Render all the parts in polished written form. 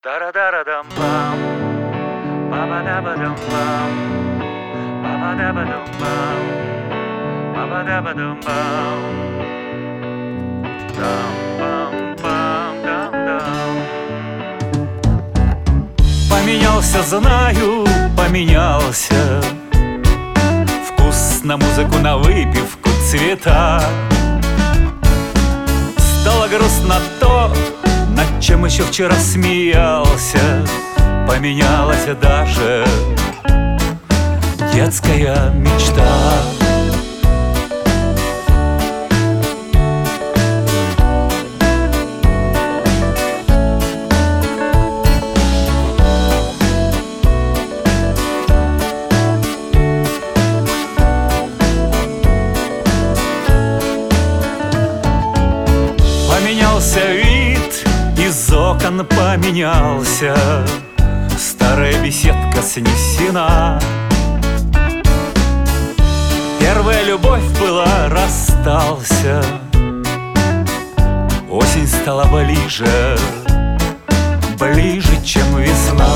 Тарадарадам-бам, баба-даба-дам-бам, баба-даба-дам-бам, баба-даба-дам-бам, дам-бам-бам-дам-дам. Поменялся, знаю, поменялся вкус на музыку, на выпивку, цвета. Стало грустно то, над чем еще вчера смеялся. Поменялась даже детская мечта. Поменялся вид, из окон поменялся, старая беседка снесена. Первая любовь была, расстался. Осень стала ближе, ближе, чем весна.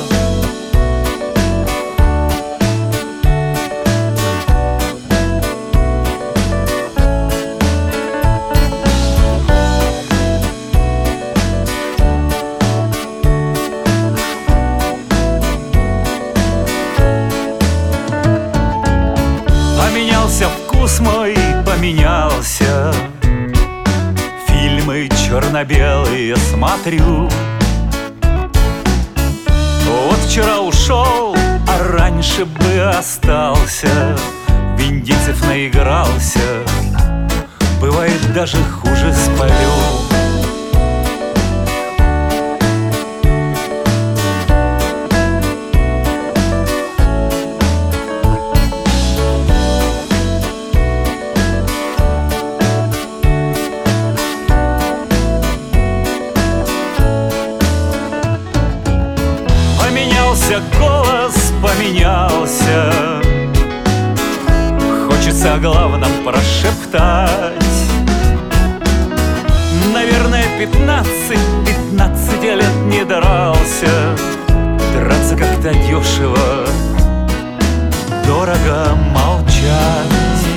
Поменялся вкус мой, поменялся. Фильмы черно-белые смотрю. Вот вчера ушел, а раньше бы остался. Виндейцев наигрался, бывает даже хуже сплю. Поменялся голос, поменялся. Хочется о главном прошептать. Наверное, 15 лет не дрался. Драться как-то дешево, дорого молчать.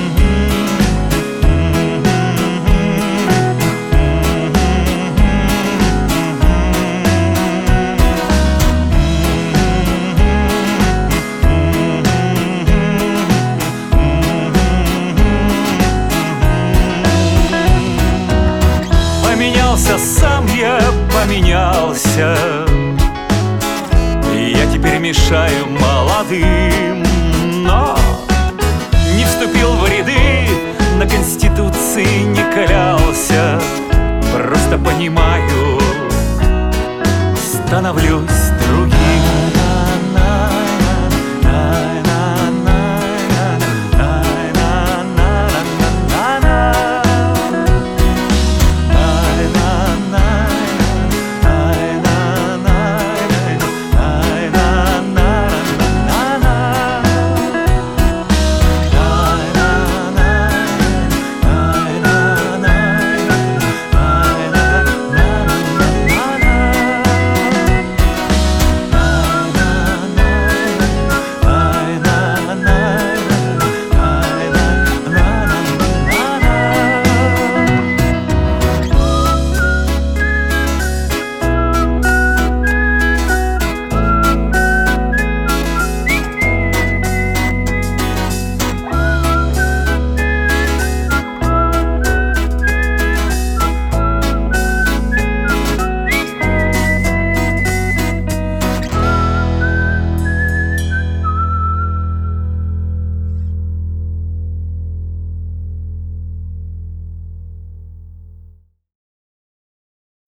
Поменялся сам я, поменялся. Я теперь мешаю молодым, но не вступил в ряды, на Конституции не клялся. Просто понимаю, становлюсь другим.